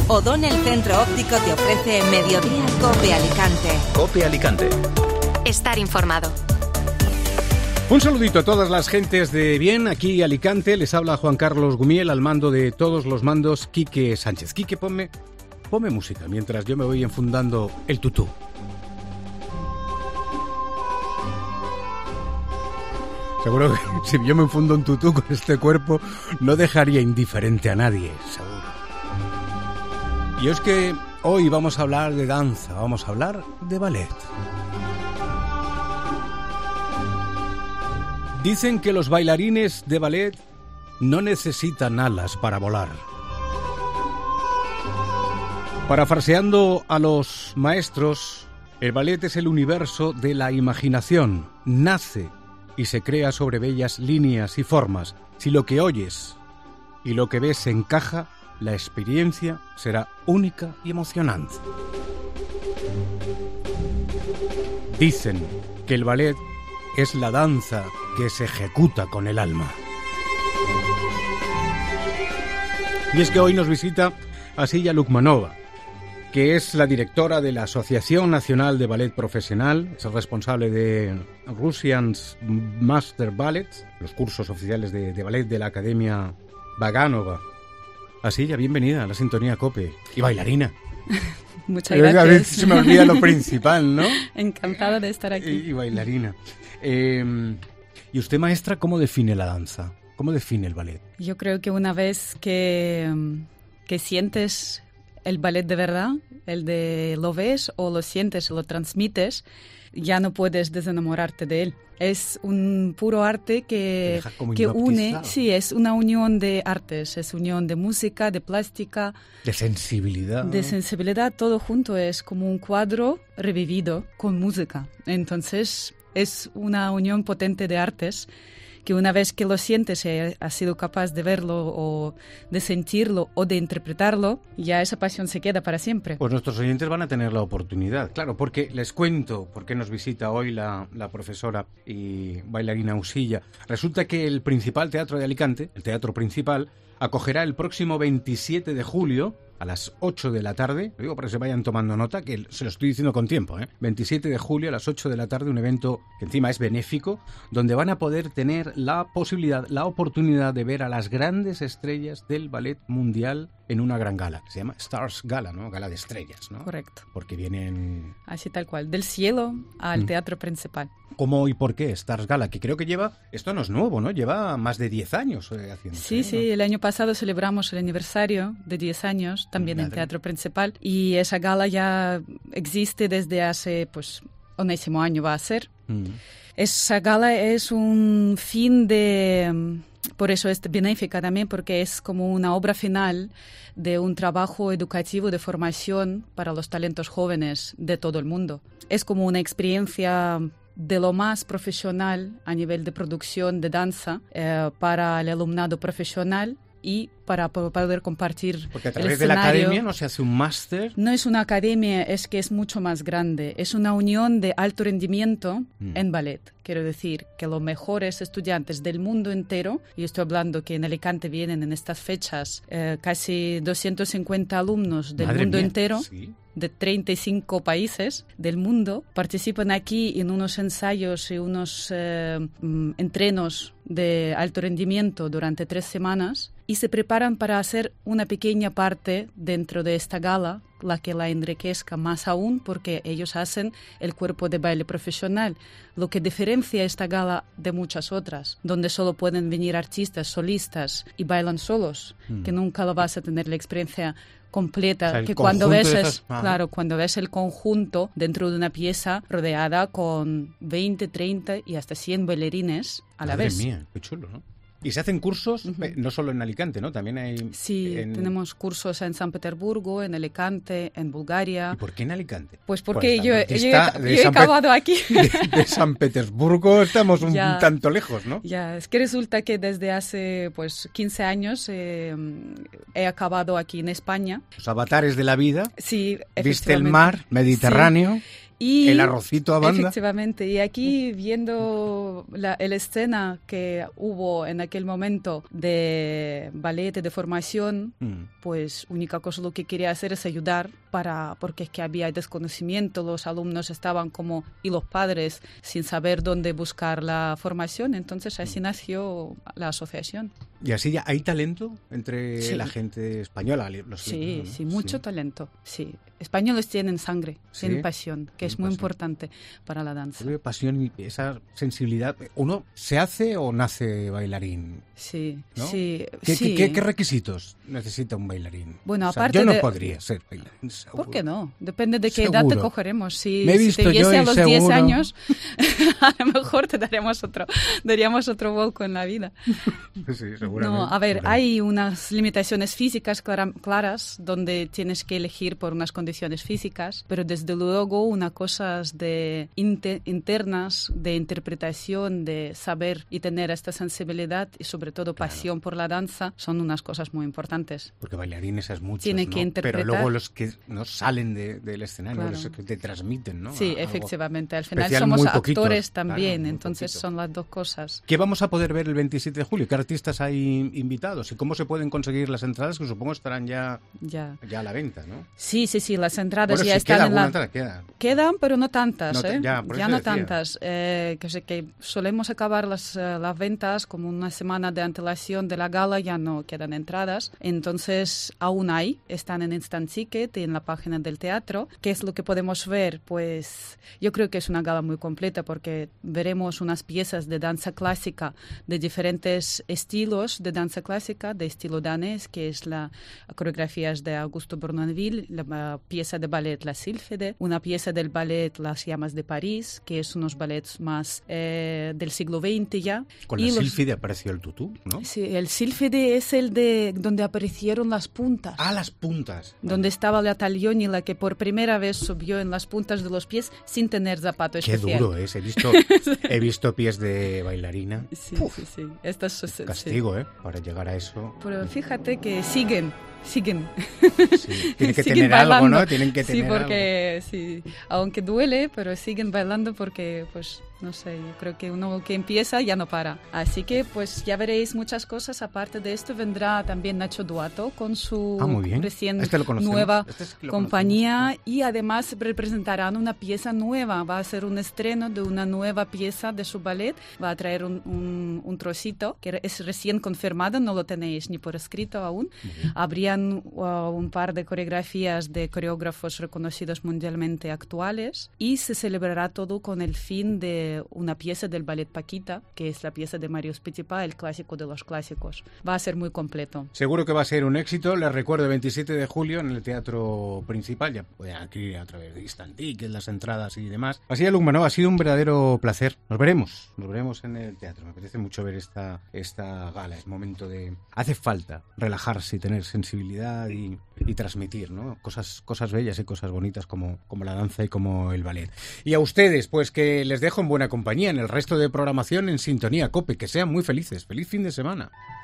O'Donnell Centro Óptico te ofrece Mediodía Cope Alicante. Cope Alicante. Estar informado. Un saludito a todas las gentes de bien, aquí Alicante, les habla Juan Carlos Gumiel, al mando de todos los mandos Quique Sánchez. Quique, ponme música mientras yo me voy enfundando el tutú. Seguro que si yo me enfundo un tutú con este cuerpo no dejaría indiferente a nadie, seguro. Y es que hoy vamos a hablar de danza, vamos a hablar de ballet. Dicen que los bailarines de ballet no necesitan alas para volar. Parafraseando a los maestros, el ballet es el universo de la imaginación. Nace y se crea sobre bellas líneas y formas. Si lo que oyes y lo que ves se encaja, la experiencia será única y emocionante. Dicen que el ballet es la danza que se ejecuta con el alma. Y es que hoy nos visita Asilla Lukmanova, que es la directora de la Asociación Nacional de Ballet Profesional, es el responsable de Russian Master Ballet, los cursos oficiales de ballet de la Academia Vaganova. Asilla, bienvenida a la Sintonía COPE. Y bailarina. Muchas gracias. A veces se me olvida lo principal, ¿no? Encantada de estar aquí. Y bailarina. ¿Y usted, maestra, cómo define la danza? ¿Cómo define el ballet? Yo creo que una vez que sientes el ballet de verdad, lo ves o lo sientes, lo transmites, ya no puedes desenamorarte de él. Es un puro arte que une, sí, es una unión de artes, es unión de música, de plástica, de sensibilidad. De sensibilidad, todo junto, es como un cuadro revivido con música. Entonces es una unión potente de artes que una vez que lo sientes y has sido capaz de verlo o de sentirlo o de interpretarlo, ya esa pasión se queda para siempre. Pues nuestros oyentes van a tener la oportunidad, claro, porque les cuento por qué nos visita hoy la profesora y bailarina Asilla. Resulta que el principal teatro de Alicante, el Teatro Principal, acogerá el próximo 27 de julio a las 8 de la tarde, lo digo para que se vayan tomando nota, que se lo estoy diciendo con tiempo, 27 de julio a las 8 de la tarde, un evento que encima es benéfico, donde van a poder tener la posibilidad, la oportunidad de ver a las grandes estrellas del ballet mundial en una gran gala, que se llama Stars Gala, ¿no? Gala de estrellas, ¿no? Correcto. Porque vienen... Así tal cual, del cielo al Teatro Principal. ¿Cómo y por qué Stars Gala? Que creo que esto no es nuevo, ¿no? Lleva más de 10 años haciendo. Sí, sí, el año pasado celebramos el aniversario de 10 años, también en Teatro Principal, y esa gala ya existe desde hace, pues, 11º año va a ser. Esa gala es un fin de... Por eso es benéfica también, porque es como una obra final de un trabajo educativo de formación para los talentos jóvenes de todo el mundo. Es como una experiencia de lo más profesional a nivel de producción de danza para el alumnado profesional y para poder compartir. Porque a través de la academia no se hace un máster. No es una academia, es que es mucho más grande. Es una unión de alto rendimiento en ballet. Quiero decir que los mejores estudiantes del mundo entero, y estoy hablando que en Alicante vienen en estas fechas casi 250 alumnos del mundo entero. ¿Sí? De 35 países del mundo, participan aquí en unos ensayos y unos entrenos de alto rendimiento durante 3 semanas y se preparan para hacer una pequeña parte dentro de esta gala, la que la enriquezca más aún porque ellos hacen el cuerpo de baile profesional, lo que diferencia esta gala de muchas otras, donde solo pueden venir artistas, solistas y bailan solos, que nunca lo vas a tener la experiencia completa, o sea, que cuando ves el conjunto dentro de una pieza rodeada con 20, 30 y hasta 100 bailarines a la vez. Madre mía, qué chulo, ¿no? Y se hacen cursos, no solo en Alicante, ¿no? También hay... Sí, tenemos cursos en San Petersburgo, en Alicante, en Bulgaria. ¿Y por qué en Alicante? Pues porque yo he acabado aquí. De San Petersburgo estamos un tanto lejos, ¿no? Ya, es que resulta que desde hace 15 años he acabado aquí en España. Los avatares de la vida. Sí, viste el mar Mediterráneo. Sí. Y, el arrocito a banda. Efectivamente. Y aquí viendo la escena que hubo en aquel momento de ballet, de formación, pues única cosa lo que quería hacer es ayudar porque es que había desconocimiento, los alumnos estaban como, y los padres sin saber dónde buscar la formación, entonces así nació la asociación. Y así ya hay talento entre la gente española. Sí, mucho talento, sí. Españoles tienen sangre, tienen pasión, que es muy importante para la danza. Pasión y esa sensibilidad. ¿Uno se hace o nace bailarín? Sí, ¿no? sí. ¿Qué requisitos necesita un bailarín? Bueno, aparte yo no podría ser bailarín, seguro. ¿Por qué no? Depende de qué edad te cogeremos. Si te viese a los 10 años, a lo mejor te daríamos otro vuelco en la vida. Sí, seguramente. No, a ver, hay unas limitaciones físicas claras donde tienes que elegir por unas condiciones físicas, pero desde luego unas cosas internas de interpretación, de saber y tener esta sensibilidad y sobre todo pasión por la danza son unas cosas muy importantes. Porque bailarines es muchos, Tienen que interpretar. Pero luego los que no salen del escenario, los que te transmiten, ¿no? Sí, efectivamente. Al final somos actores también, entonces son las dos cosas. ¿Qué vamos a poder ver el 27 de julio? ¿Qué artistas hay invitados? ¿Y cómo se pueden conseguir las entradas? Que supongo estarán ya a la venta, ¿no? Sí, las entradas ya están Quedan, pero no tantas, Ya no tantas. Que solemos acabar las ventas como una semana de antelación de la gala, ya no quedan entradas. Entonces, aún están en Instant Ticket y en la página del teatro. ¿Qué es lo que podemos ver? Pues yo creo que es una gala muy completa porque veremos unas piezas de danza clásica de diferentes estilos de danza clásica, de estilo danés, que es la coreografías de Augusto Bournonville, la pieza de ballet La Sílfide, una pieza del ballet Las Llamas de París, que es unos ballets más del siglo XX ya. Con la Sílfide apareció el tutú, ¿no? Sí, el Sílfide es el de donde aparecieron las puntas. Ah, las puntas. Donde estaba la Taglioni, la que por primera vez subió en las puntas de los pies sin tener zapato especial. Qué duro es, he visto pies de bailarina. Sí. Castigo, para llegar a eso. Pero fíjate que siguen. Sí, tienen que tener bailando. Algo, ¿no? Tienen que tener porque aunque duele, pero siguen bailando porque, pues, no sé, yo creo que uno que empieza ya no para. Así que, pues, ya veréis muchas cosas. Aparte de esto, vendrá también Nacho Duato con su recién nueva compañía y además representarán una pieza nueva. Va a ser un estreno de una nueva pieza de su ballet. Va a traer un trocito que es recién confirmado, no lo tenéis ni por escrito aún. Habrían un par de coreografías de coreógrafos reconocidos mundialmente actuales y se celebrará todo con el fin de una pieza del ballet Paquita, que es la pieza de Marius Petipa, el clásico de los clásicos. Va a ser muy completo. Seguro que va a ser un éxito. Les recuerdo, el 27 de julio en el Teatro Principal. Ya pueden adquirir a través de Instant Ticket las entradas y demás. Así es, Lukmanov, ha sido un verdadero placer. Nos veremos en el teatro. Me apetece mucho ver esta gala. Es momento de... Hace falta relajarse y tener sensibilidad y transmitir, ¿no? Cosas bellas y cosas bonitas como la danza y como el ballet. Y a ustedes, pues que les dejo en buena compañía en el resto de programación en Sintonía COPE. Que sean muy felices. ¡Feliz fin de semana!